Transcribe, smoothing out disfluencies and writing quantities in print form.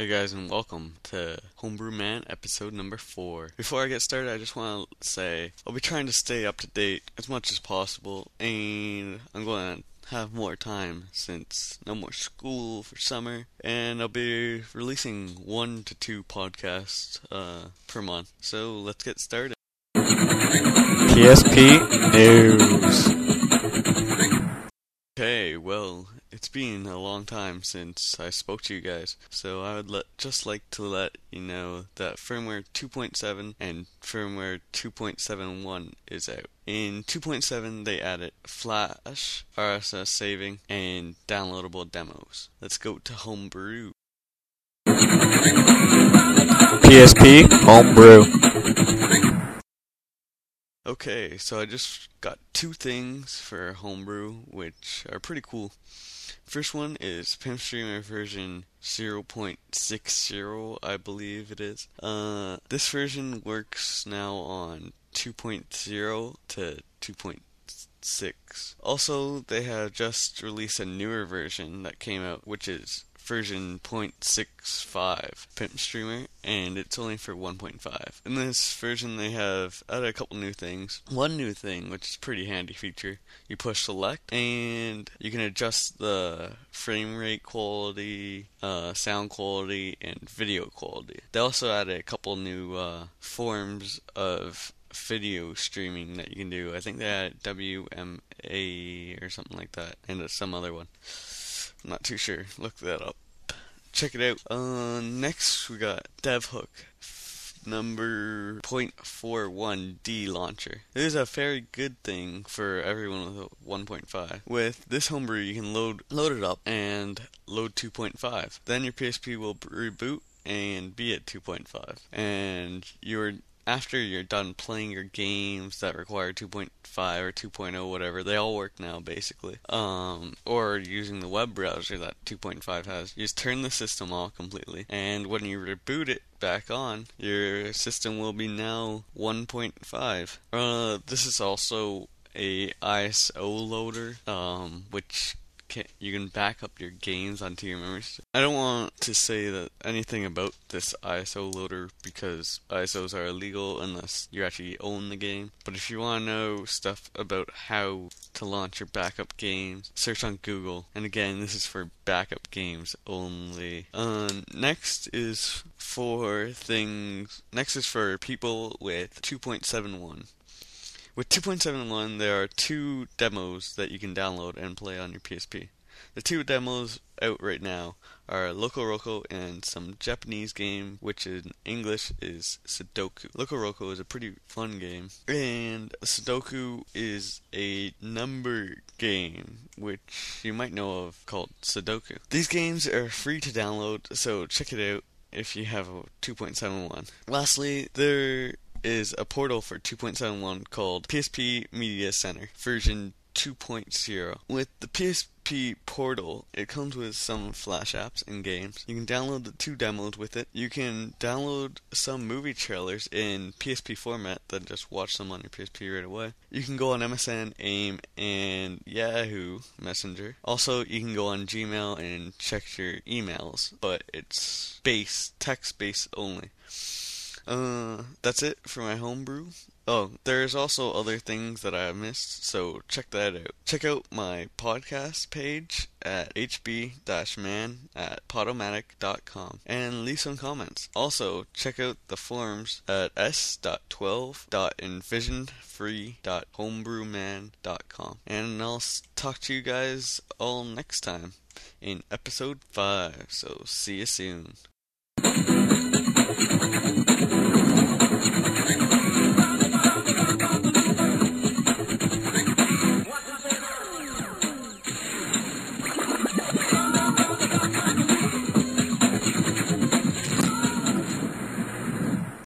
Hey guys, and welcome to Homebrew Man episode number 4. Before I get started, I just want to say I'll be trying to stay up to date as much as possible, and I'm going to have more time since no more school for summer, and I'll be releasing 1 to 2 podcasts per month. So let's get started. PSP News. Okay, well, it's been a long time since I spoke to you guys, so I would just like to let you know that firmware 2.7 and firmware 2.71 is out. In 2.7, they added Flash, RSS saving, and downloadable demos. Let's go to Homebrew. PSP Homebrew. Okay, so I just got 2 things for Homebrew, which are pretty cool. First one is PimpStreamer version 0.60, I believe it is. This version works now on 2.0 to 2.6. Also, they have just released a newer version that came out, which is version 0.65 PimpStreamer, and it's only for 1.5. In this version, they have added a couple new things. One new thing, which is a pretty handy feature, you push select, and you can adjust the frame rate quality, sound quality, and video quality. They also added a couple new forms of video streaming that you can do. I think they had WMA or something like that, and some other one. I'm not too sure. Look that up. Check it out. Next we got DevHook number 0.41D launcher. It is a very good thing for everyone with a 1.5. With this homebrew, you can load it up and load 2.5. Then your PSP will reboot and be at 2.5. And after you're done playing your games that require 2.5 or 2.0, whatever, they all work now, basically. Or using the web browser that 2.5 has. You just turn the system off completely, and when you reboot it back on, your system will be now 1.5. This is also a ISO loader, which you can back up your games onto your memory stick. I don't want to say that anything about this ISO loader because ISOs are illegal unless you actually own the game. But if you want to know stuff about how to launch your backup games, search on Google. And again, this is for backup games only. Next is for people with 2.71. With 2.71, there are 2 demos that you can download and play on your PSP. The 2 demos out right now are Loco Roco and some Japanese game, which in English is Sudoku. Loco Roco is a pretty fun game, and Sudoku is a number game, which you might know of, called Sudoku. These games are free to download, so check it out if you have a 2.71. Lastly, there is a portal for 2.71 called PSP Media Center, version 2.0. With the PSP portal, it comes with some Flash apps and games. You can download the 2 demos with it. You can download some movie trailers in PSP format, then just watch them on your PSP right away. You can go on MSN, AIM, and Yahoo Messenger. Also, you can go on Gmail and check your emails, but it's text-based only. That's it for my homebrew. Oh, there's also other things that I missed, so check that out. Check out my podcast page at hb-man@podomatic.com and leave some comments. Also, check out the forums at s.12.envisionfree.homebrewman.com. And I'll talk to you guys all next time in episode 5, so see you soon.